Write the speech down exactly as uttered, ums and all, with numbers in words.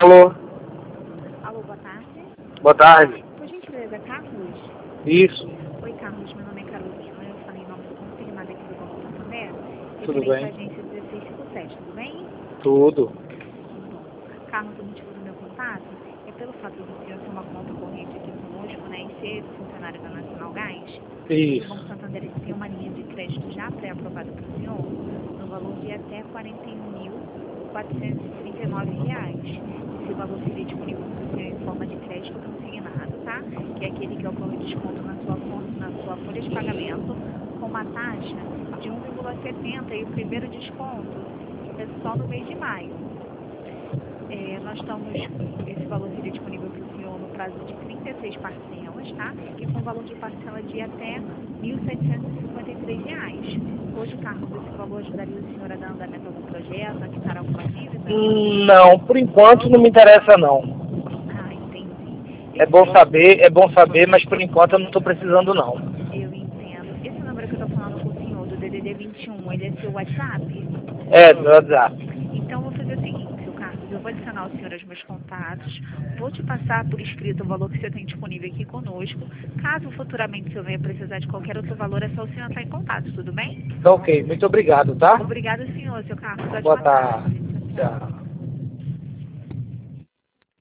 Alô? Alô, boa tarde. Boa tarde. Por gentileza, Carlos? Isso. Oi, Carlos, meu nome é Carolina, eu falei em nome do confirmado aqui do Banco Santander. Tudo Referente à bem? agência dezesseis cinquenta e sete, tudo bem? Tudo. Bom, Carlos, o motivo do meu contato é pelo fato do senhor ter uma conta corrente aqui conosco, né, e ser funcionário da Nacional Gás. E o Banco Isso. Santander ele tem uma linha de crédito já pré-aprovada para o senhor, no valor de até quarenta e um mil, quatrocentos e trinta e nove reais. Esse valor seria disponível para o senhor em forma de crédito consignado, tá? Que é aquele que ocorre desconto na sua, conta, na sua folha de pagamento com uma taxa de um vírgula setenta e o primeiro desconto é só no mês de maio. É, nós estamos, esse valor seria disponível para o senhor no prazo de trinta e seis parcelas, tá? E com valor de parcela de até mil setecentos e cinquenta e três reais. Hoje, Carlos, esse valor ajudaria o senhor a dar andamento a algum projeto, a quitar alguma dívida? Hum, Não, por enquanto não me interessa não. Ah, entendi. É Esse bom número, saber, é bom saber, mas por enquanto eu não estou precisando não. eu entendo. Esse número que eu estou falando com o senhor, do D D D vinte e um, ele é seu WhatsApp? É, do WhatsApp. Então, eu vou fazer o seguinte, seu Carlos, eu vou adicionar o senhor aos meus contatos, vou te passar por escrito o valor que você tem disponível aqui conosco. Caso futuramente o senhor venha precisar de qualquer outro valor, é só o senhor entrar em contato, tudo bem? Tá ok, muito obrigado, tá? Obrigada, senhor, seu Carlos. Boa Ótima tarde. tarde. Tchau, tchau. Tchau.